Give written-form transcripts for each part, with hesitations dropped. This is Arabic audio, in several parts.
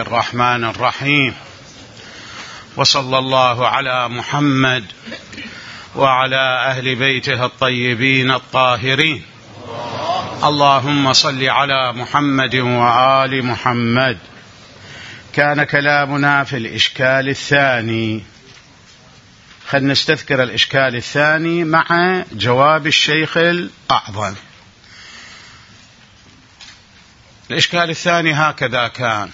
الرحمن الرحيم، وصلى الله على محمد وعلى أهل بيته الطيبين الطاهرين. اللهم صل على محمد وآل محمد. كان كلامنا في الإشكال الثاني، خلنا نستذكر الإشكال الثاني مع جواب الشيخ الأعظم. الإشكال الثاني هكذا كان: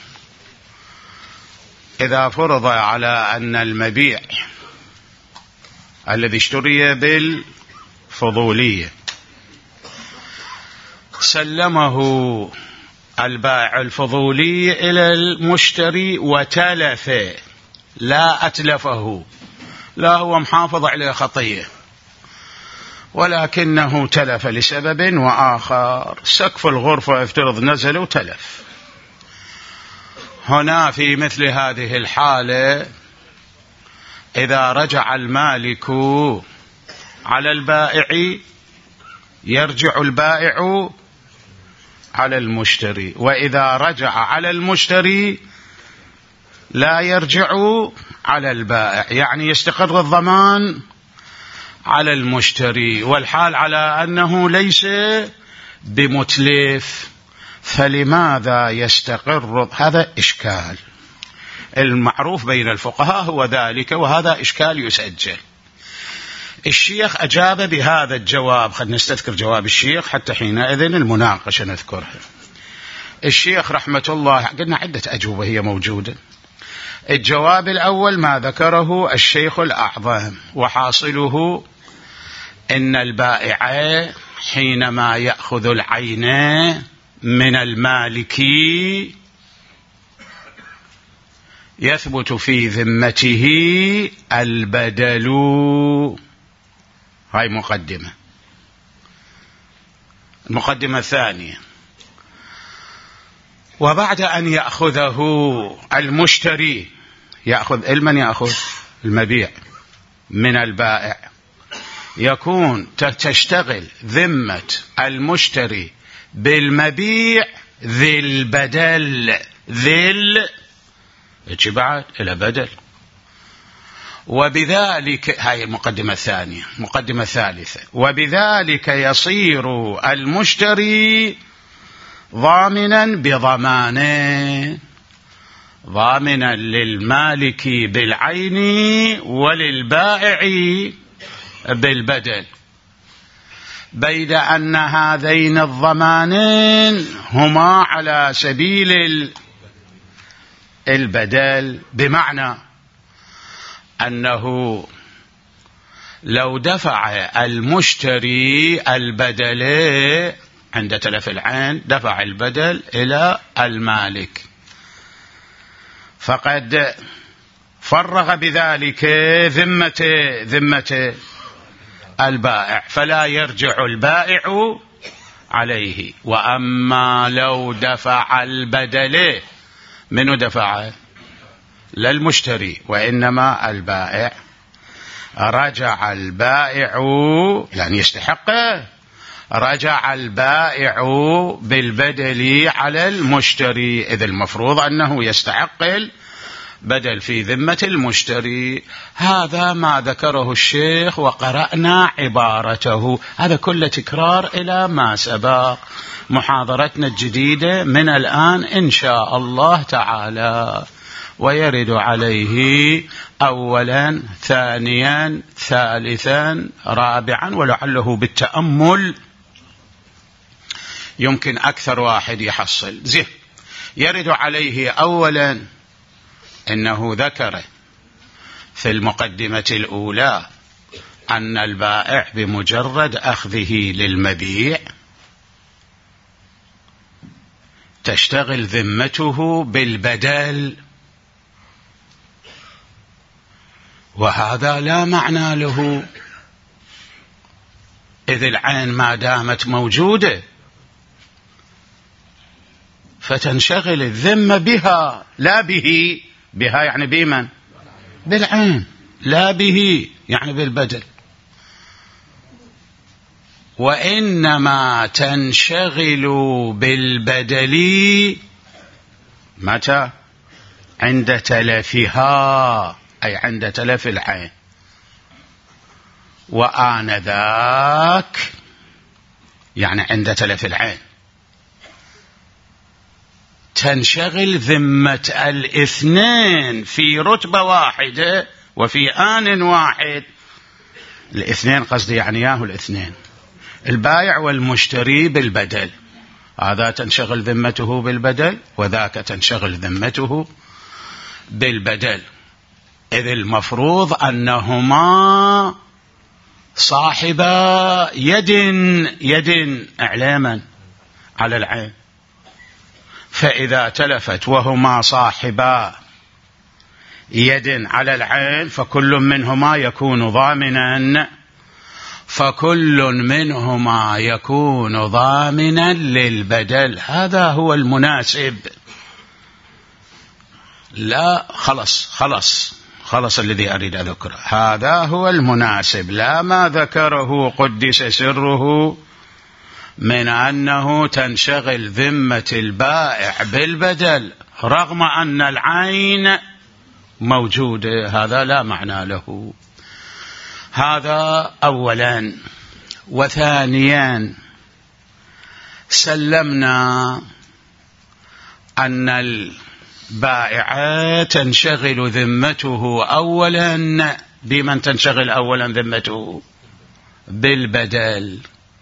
إذا فرض على أن المبيع الذي اشتري بالفضولية سلمه البائع الفضولي إلى المشتري وتلف، لا أتلفه، لا هو محافظ على خطية، ولكنه تلف لسبب وآخر، سقف الغرفة افترض نزل وتلف. هنا في مثل هذه الحالة إذا رجع المالك على البائع يرجع البائع على المشتري، وإذا رجع على المشتري لا يرجع على البائع، يعني يستقر الضمان على المشتري، والحال على أنه ليس بمتلف، فلماذا يستقر؟ هذا إشكال المعروف بين الفقهاء هو ذلك، وهذا إشكال يسجل. الشيخ أجاب بهذا الجواب. خلينا نستذكر جواب الشيخ حتى حينئذ المناقشة نذكرها. الشيخ رحمة الله قلنا عدة أجوبة هي موجودة. الجواب الأول ما ذكره الشيخ الأعظم، وحاصله إن البائع حينما يأخذ العين من المالك يثبت في ذمته البدل. هاي مقدمة. المقدمة الثانية: وبعد أن يأخذه المشتري، من يأخذ المبيع من البائع، يكون تشتغل ذمة المشتري بالمبيع ذي البدل، بعد إلى بدل. وبذلك، هاي المقدمة الثانية. مقدمة ثالثة: وبذلك يصير المشتري ضامنا بضمانه، ضامنا للمالك بالعين وللبائع بالبدل، بيد أن هذين الضمانين هما على سبيل البدل، بمعنى أنه لو دفع المشتري البدل عند تلف العين، دفع البدل إلى المالك، فقد فرغ بذلك ذمة البائع، فلا يرجع البائع عليه. وأما لو دفع البدل، من دفع؟ لا المشتري وإنما البائع، رجع البائع لأن يستحقه، رجع البائع بالبدل على المشتري، إذ المفروض أنه يستحق البدل في ذمة المشتري. هذا ما ذكره الشيخ وقرأنا عبارته. هذا كله تكرار إلى ما سبق. محاضرتنا الجديدة من الآن إن شاء الله تعالى، ويرد عليه أولا ثانيا ثالثا رابعا، ولعله بالتأمل يمكن أكثر واحد يحصل زين. يرد عليه أولا إنه ذكر في المقدمة الأولى أن البائع بمجرد أخذه للمبيع تشتغل ذمته بالبدل، وهذا لا معنى له، إذ العين ما دامت موجودة فتنشغل الذمة بها، لا به. بها يعني بمن؟ بالعين. لا به يعني بالبدل. وإنما تنشغل بالبدل متى؟ عند تلفها أي عند تلف العين، وآنذاك يعني عند تلف العين تنشغل ذمة الاثنين في رتبة واحدة وفي آن واحد. الاثنين قصدي يعني ياهو الاثنين، البائع والمشتري بالبدل، هذا تنشغل ذمته بالبدل وذاك تنشغل ذمته بالبدل، إذ المفروض أنهما صاحبا يد إعلاما على العين، فإذا تلفت وهما صاحبا يد على العين فكل منهما يكون ضامنا للبدل. هذا هو المناسب. لا خلص الذي أريد أذكره، هذا هو المناسب، لا ما ذكره قدس سره من أنه تنشغل ذمة البائع بالبدل رغم أن العين موجودة، هذا لا معنى له. هذا أولا. وثانيا سلمنا أن البائع تنشغل ذمته أولا بمن تنشغل أولا ذمته بالبدل،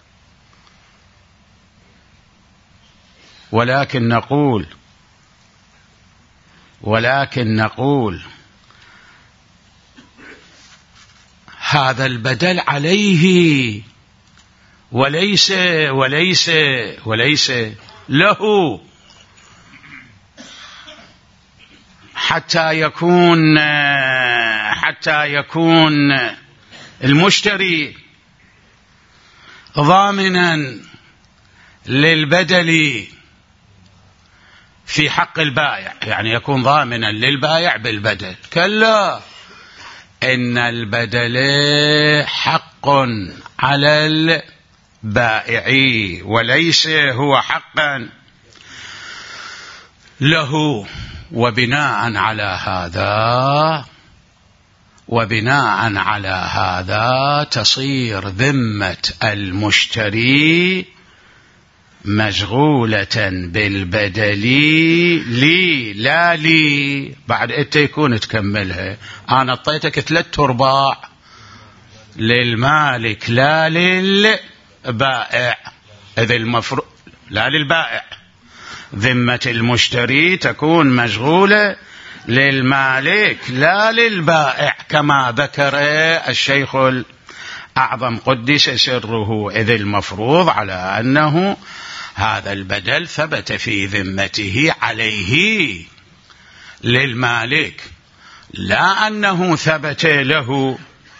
ولكن نقول هذا البدل عليه وليس له، حتى يكون المشتري ضامنا للبدل في حق البائع، يعني يكون ضامنا للبائع بالبدل. كلا، إن البدل حق على البائع وليس هو حقا له. وبناء على هذا تصير ذمة المشتري مشغولة بالبدل لا لي. بعد انت يكون تكملها، انا اعطيتك 3/4 للمالك لا للبائع، اذا المفروض لا للبائع، ذمة المشتري تكون مشغولة للمالك لا للبائع كما ذكر الشيخ الأعظم قدس سره، إذ المفروض على أنه هذا البدل ثبت في ذمته عليه للمالك، لا أنه ثبت له.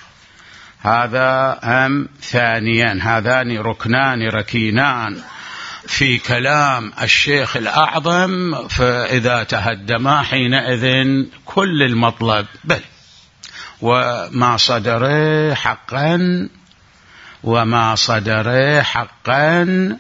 هذا ثانيا، هذان ركنان ركينان في كلام الشيخ الأعظم، فإذا تهدما حينئذ كل المطلب بل وما صدر حقا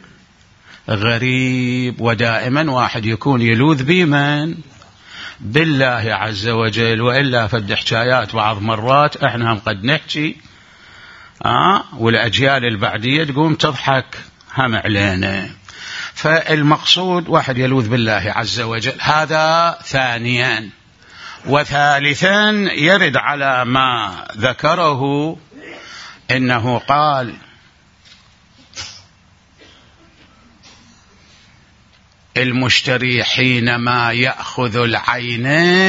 غريب. ودائما واحد يكون يلوذ بمن؟ بالله عز وجل، وإلا فد حكايات بعض مرات احنا هم قد نحكي والأجيال البعدية تقوم تضحك هم علينا. فالمقصود واحد يلوذ بالله عز وجل، هذا ثانيا. وثالثا يرد على ما ذكره إنه قال المشتري حينما يأخذ العين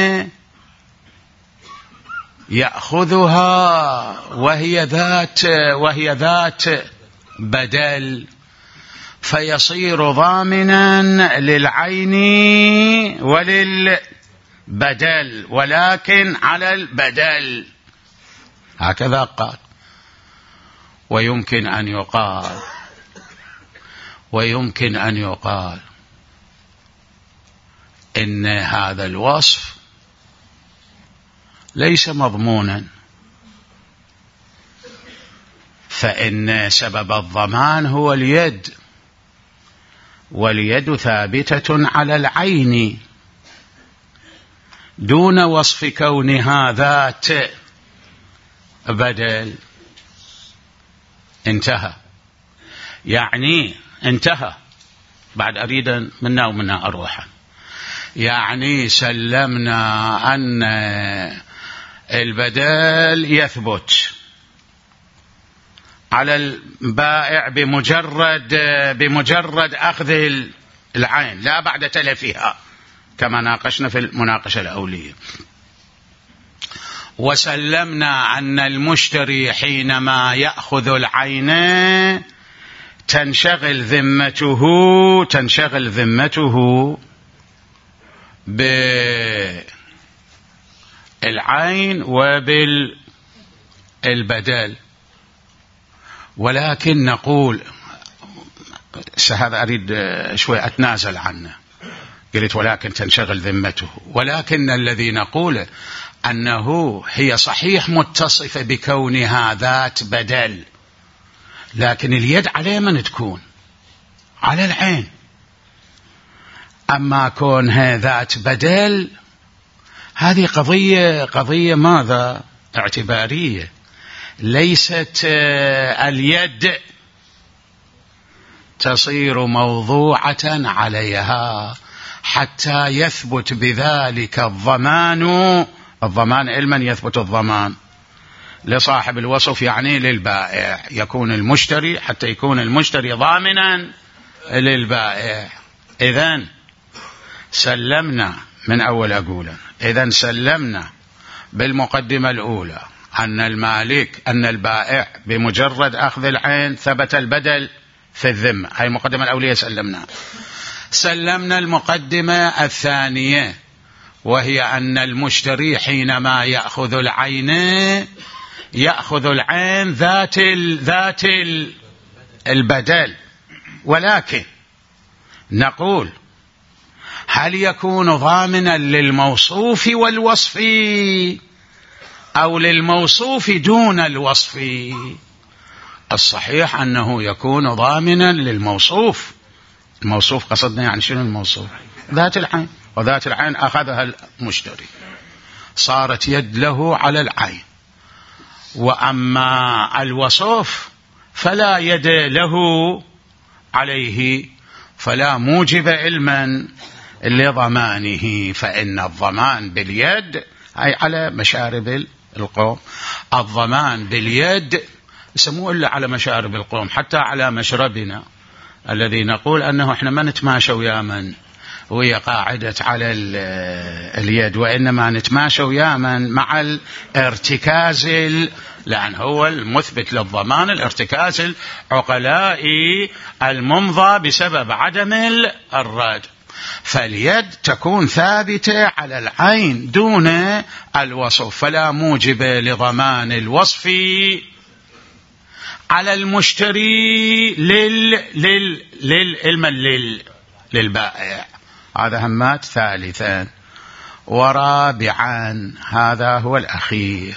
يأخذها وهي ذات بدل، فيصير ضامنا للعين وللبدل، ولكن على البدل. هكذا قال. ويمكن أن يقال إن هذا الوصف ليس مضمونا، فإن سبب الضمان هو اليد، واليد ثابتة على العين، دون وصف كونها ذات بدل انتهى. يعني انتهى، بعد أريد منا ومنا أروحا. يعني سلمنا أن البدل يثبت على البائع بمجرد أخذ العين، لا بعد تلفها كما ناقشنا في المناقشة الأولية. وسلمنا أن المشتري حينما يأخذ العين تنشغل ذمته بالعين وبالبدل. ولكن نقول هذا أريد شوي أتنازل عنه، قلت ولكن تنشغل ذمته، ولكن الذي نقول أنه هي صحيح متصفة بكونها ذات بدل، لكن اليد على من تكون؟ على العين. أما كونها ذات بدل هذه قضية ماذا؟ اعتبارية، ليست اليد تصير موضوعة عليها حتى يثبت بذلك الضمان علما يثبت الضمان لصاحب الوصف، يعني للبائع، يكون المشتري حتى يكون المشتري ضامنا للبائع. إذن سلمنا من أول أقولا، إذن سلمنا بالمقدمة الأولى أن البائع بمجرد أخذ العين ثبت البدل في الذمة، هاي المقدمة الأولية سلمنا المقدمة الثانية، وهي أن المشتري حينما يأخذ العين ذات البدل. ولكن نقول هل يكون ضامنا للموصوف والوصف أو للموصوف دون الوصف؟ الصحيح أنه يكون ضامنا للموصوف. الموصوف قصدنا يعني شنو الموصوف؟ ذات العين، وذات العين أخذها المشتري صارت يد له على العين. وأما الوصف فلا يد له عليه، فلا موجب علما لضمانه، فإن الضمان باليد أي على مشارب القوم. الضمان باليد يسموه إلا على مشارب القوم، حتى على مشربنا الذي نقول أنه إحنا ما نتماشى ويا من وهي قاعدة على اليد، وإنما نتماشى ويا من مع الارتكاز، لأن هو المثبت للضمان الارتكاز العقلائي الممضى بسبب عدم الرد. فاليد تكون ثابتة على العين دون الوصف، فلا موجب لضمان الوصف على المشتري للبائع. هذا همات ثالثا. ورابعا، هذا هو الأخير،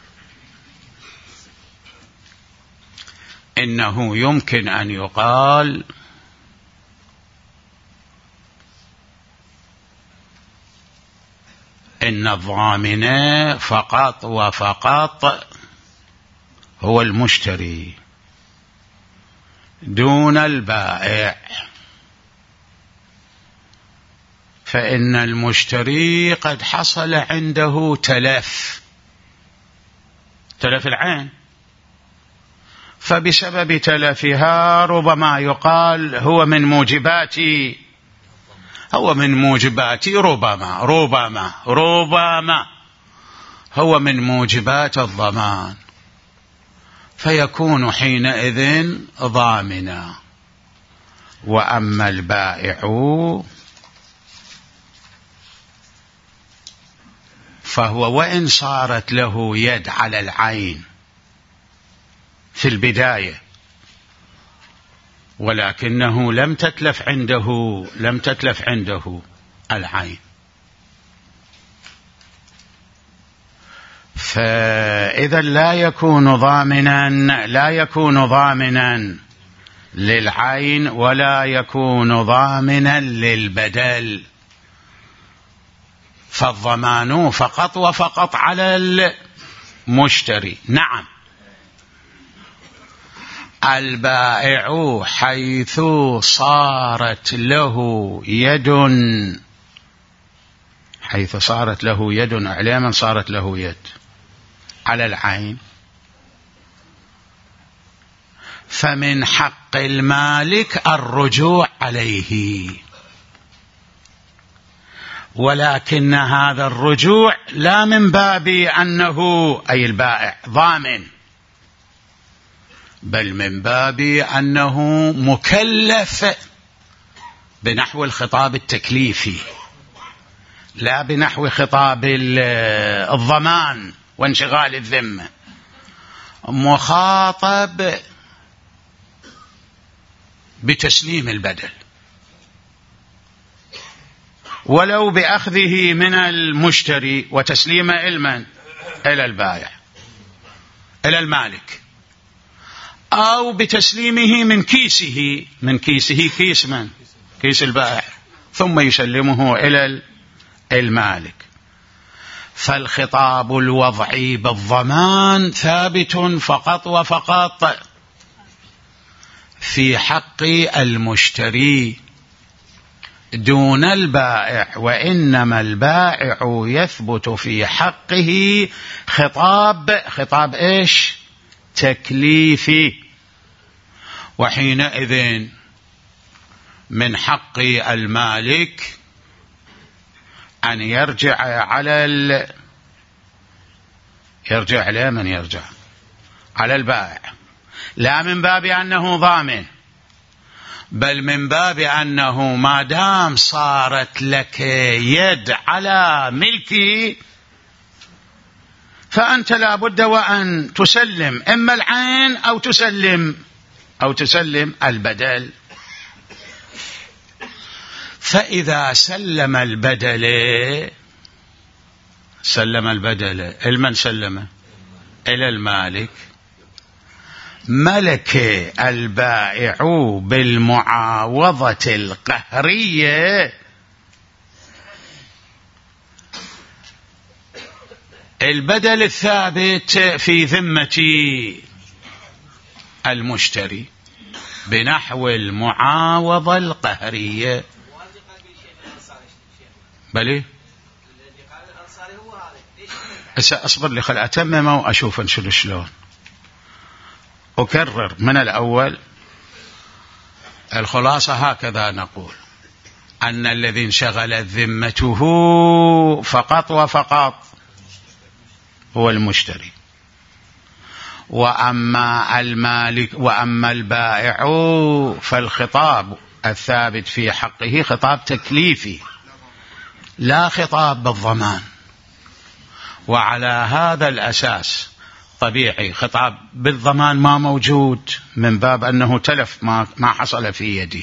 إنه يمكن أن يقال إن الضامن فقط وفقط هو المشتري دون البائع، فإن المشتري قد حصل عنده تلف العين، فبسبب تلفها ربما يقال هو من موجبات ربما هو من موجبات الضمان، فيكون حينئذ ضامنا. وأما البائع فهو وإن صارت له يد على العين في البداية، ولكنه لم تتلف عنده العين، فإذا لا يكون ضامنا للعين ولا يكون ضامنا للبدل. فالضمان فقط وفقط على المشتري. نعم، البائع حيث صارت له يد إعلاما، صارت له يد على العين، فمن حق المالك الرجوع عليه، ولكن هذا الرجوع لا من باب أنه أي البائع ضامن، بل من باب أنه مكلف بنحو الخطاب التكليفي، لا بنحو خطاب الضمان وانشغال الذمة، مخاطب بتسليم البدل ولو بأخذه من المشتري وتسليمه إلى البائع إلى المالك، أو بتسليمه من كيسه كيس البائع ثم يسلمه إلى المالك. فالخطاب الوضعي بالضمان ثابت فقط وفقط في حق المشتري دون البائع، وإنما البائع يثبت في حقه خطاب إيش؟ تكليفي. وحينئذ من حق المالك أن يرجع على البائع، لا من باب أنه ضامن، بل من باب أنه ما دام صارت لك يد على ملكي فأنت لا بد وأن تسلم إما العين أو تسلم البدل. فإذا سلم البدل المن سلم إلى المالك، ملك البائع بالمعاوضة القهرية البدل الثابت في ذمة المشتري بنحو المعاوضة القهرية. بلي أصبر لي خل أتمم وأشوف أنشل شلون. أكرر من الأول، الخلاصة هكذا نقول: أن الذي انشغلت ذمته فقط وفقط هو المشتري، وأما المالك وأما البائع فالخطاب الثابت في حقه خطاب تكليفي لا خطاب بالضمان. وعلى هذا الأساس طبيعي خطاب بالضمان ما موجود من باب أنه تلف ما حصل في يده،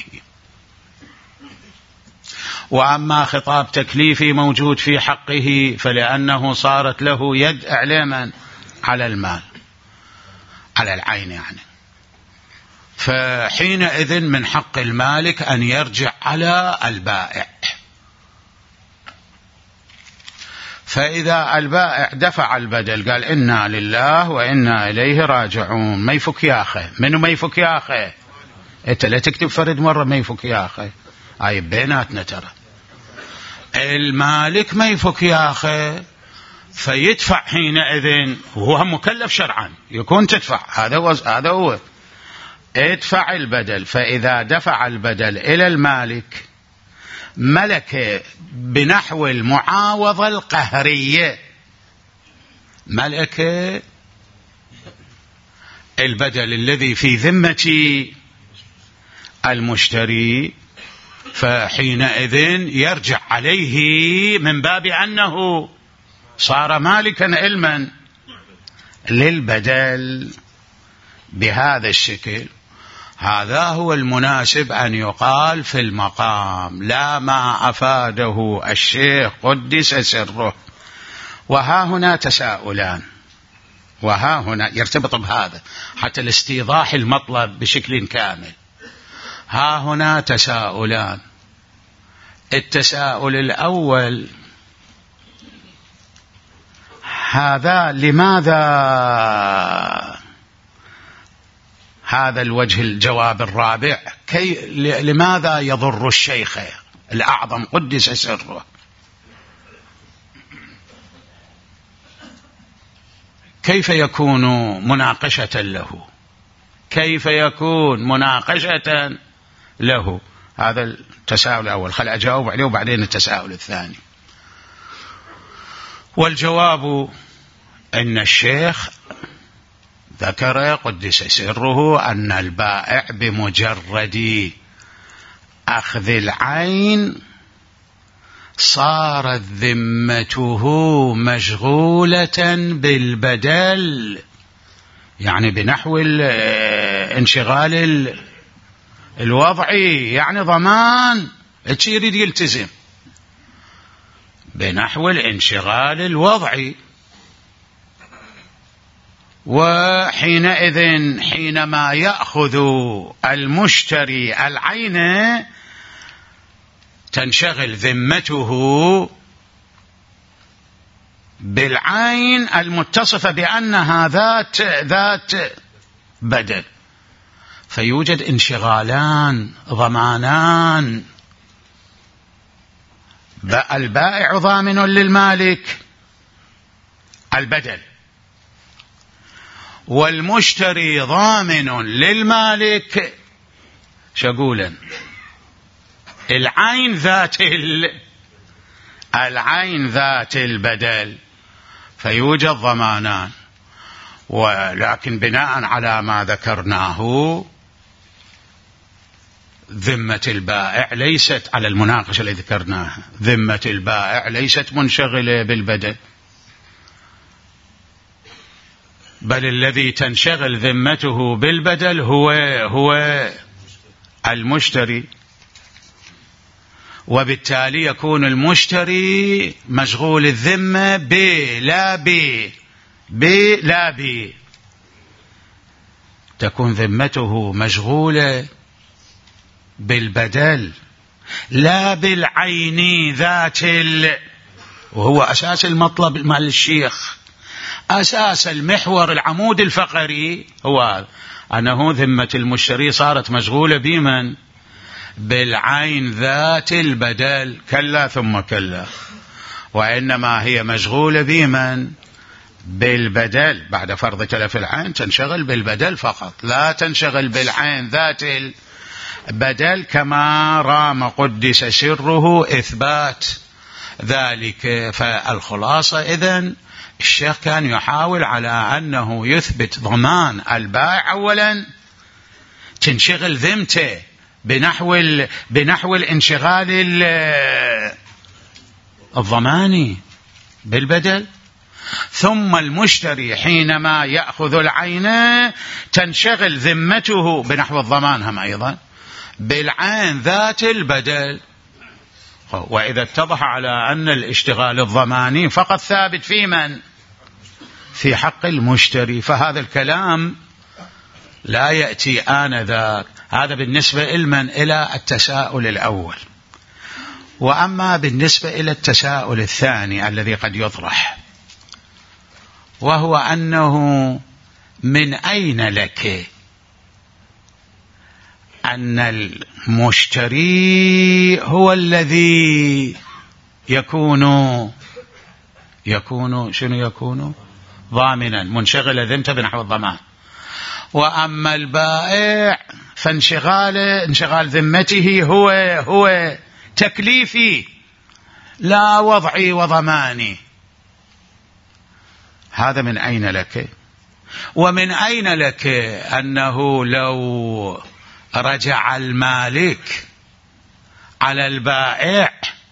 وأما خطاب تكليفي موجود في حقه فلأنه صارت له يد إعلاما على المال، على العين يعني. فحينئذ من حق المالك أن يرجع على البائع. فإذا البائع دفع البدل قال إنا لله وإنا إليه راجعون، ما يفك يا أخي. منو ما يفك يا أخي؟ أنت لا تكتب فرد مرة ما يفك يا أخي، هاي بيناتنا ترى. المالك ما يفك يا أخي، فيدفع حينئذ، وهو مكلف شرعا يكون تدفع، هذا هو ادفع البدل. فإذا دفع البدل إلى المالك ملك بنحو المعاوضة القهرية، ملك البدل الذي في ذمة المشتري، فحينئذ يرجع عليه من باب أنه صار مالكا علما للبدل بهذا الشكل. هذا هو المناسب أن يقال في المقام، لا ما أفاده الشيخ قدس سره. وها هنا تساؤلان، وها هنا يرتبط بهذا حتى لاستيضاح المطلب بشكل كامل. ها هنا تساؤلان. التساؤل الأول: هذا لماذا هذا الوجه الجواب الرابع لماذا يضر الشيخ الأعظم قدس سره؟ كيف يكون مناقشة له؟ كيف يكون مناقشة له؟ هذا التساؤل الأول، خل أجاوب عليه وبعدين التساؤل الثاني. والجواب أن الشيخ ذكر قدس سره أن البائع بمجرد أخذ العين صارت ذمته مشغولة بالبدل، يعني بنحو انشغال الوضعي، يعني ضمان يريد يلتزم بنحو الانشغال الوضعي. وحينئذ حينما يأخذ المشتري العين تنشغل ذمته بالعين المتصفة بأنها ذات بدل، فيوجد انشغالان ضمانان، البائع ضامن للمالك البدل، والمشتري ضامن للمالك شقولا العين ذات البدل، فيوجد ضمانان. ولكن بناء على ما ذكرناه ذمة البائع ليست على المناقشة اللي ذكرناها، ذمة البائع ليست منشغلة بالبدل، بل الذي تنشغل ذمته بالبدل هو المشتري، وبالتالي يكون المشتري مشغول الذمة لا ب تكون ذمته مشغولة بالبدل لا بالعين وهو أساس المطلب مال الشيخ، أساس المحور العمود الفقري هو أنه ذمة المشتري صارت مشغولة بمن؟ بالعين ذات البدل، كلا ثم كلا، وإنما هي مشغولة بمن؟ بالبدل. بعد فرض تلف العين تنشغل بالبدل فقط، لا تنشغل بالعين ذات البدل، كما رام قدس سره إثبات ذلك. فالخلاصة إذن الشيخ كان يحاول على أنه يثبت ضمان البائع أولا، تنشغل ذمته بنحو الانشغال الضماني بالبدل، ثم المشتري حينما يأخذ العين تنشغل ذمته بنحو الضمان هم أيضا بالعين ذات البدل. وإذا اتضح على أن الاشتغال الضماني فقط ثابت في من؟ في حق المشتري، فهذا الكلام لا يأتي آنذاك. هذا بالنسبة إلى التساؤل الأول. وأما بالنسبة إلى التساؤل الثاني الذي قد يطرح، وهو أنه من أين لك أن المشتري هو الذي يكون ضامنا منشغل ذمته بنحو الضمان، وأما البائع فانشغال ذمته هو تكليفي لا وضعي وضماني. هذا من أين لك؟ ومن أين لك أنه لو رجع المالك على البائع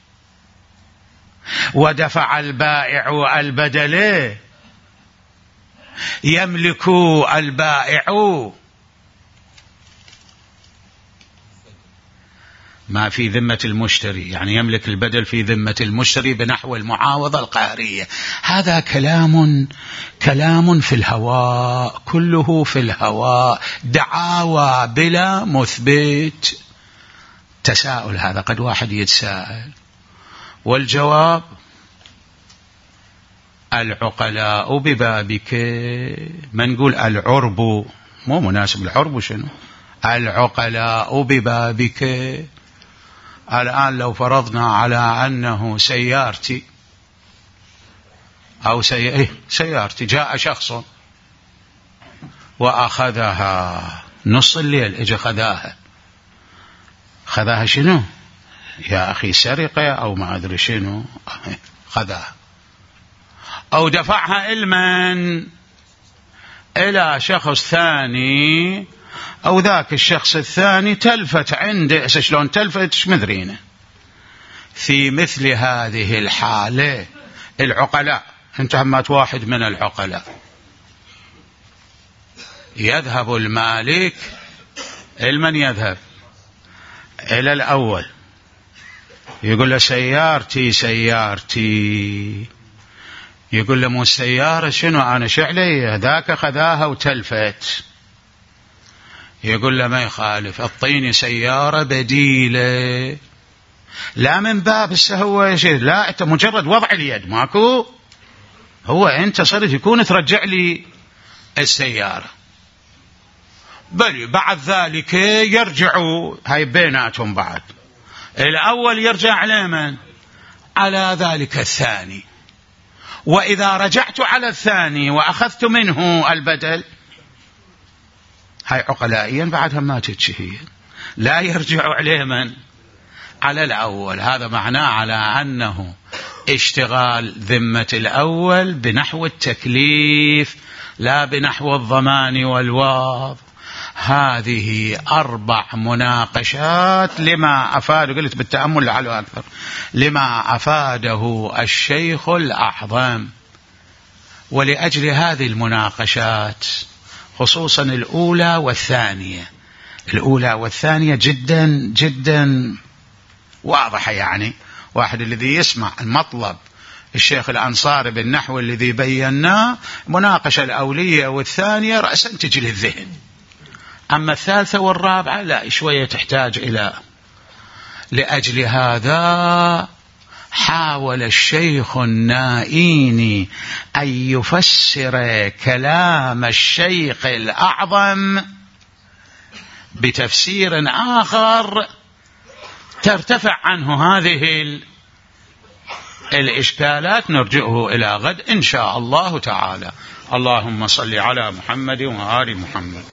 ودفع البائع البدل يملك البائع ما في ذمة المشتري، يعني يملك البدل في ذمة المشتري بنحو المعاوضة القهرية. هذا كلام في الهواء، كله في الهواء، دعاوى بلا مثبت. تساؤل هذا قد واحد يتساءل، والجواب العقلاء ببابك، ما نقول العرب، مو مناسب العرب شنو، العقلاء ببابك. الآن لو فرضنا على أنه سيارتي أو سيارتي جاء شخص وأخذها نص الليل، اجى خذاها شنو يا أخي، سرقة أو ما أدري شنو، خذاها أو دفعها إلى شخص ثاني، أو ذاك الشخص الثاني تلفت عنده، شلون تلفت مدرينه. في مثل هذه الحالة العقلاء، انت همات واحد من العقلاء، يذهب المالك المن يذهب إلى الأول، يقول له سيارتي، يقول له مو السيارة شنو، أنا شعلي ذاك خذاها وتلفت. يقول له ما يخالف، اعطيني سيارة بديلة، لا من باب هو شيء، لا انت مجرد وضع اليد ماكو، هو انت صرت يكون ترجع لي السيارة. بل بعد ذلك يرجعوا، هاي بيناتهم بعد، الأول يرجع على من؟ على ذلك الثاني. وإذا رجعت على الثاني وأخذت منه البدل، هاي عقلائيا بعدها ما تتشهي، لا يرجع عليه من؟ على الأول. هذا معناه على أنه اشتغال ذمة الأول بنحو التكليف لا بنحو الضمان والوضع. هذه 4 مناقشات لما أفاد، قلت بالتأمل لعله أكثر، لما أفاده الشيخ الأعظم. ولأجل هذه المناقشات خصوصا الأولى والثانية جدا جدا واضحة، يعني واحد الذي يسمع المطلب الشيخ الأنصاري بالنحو الذي بيناه، مناقشة الأولية والثانية رأسا تجي للذهن، أما الثالثة والرابعة لا، شوية تحتاج إلى. لأجل هذا حاول الشيخ النائيني أن يفسر كلام الشيخ الأعظم بتفسير آخر ترتفع عنه هذه الإشكالات. نرجئه إلى غد إن شاء الله تعالى. اللهم صل على محمد وآل محمد.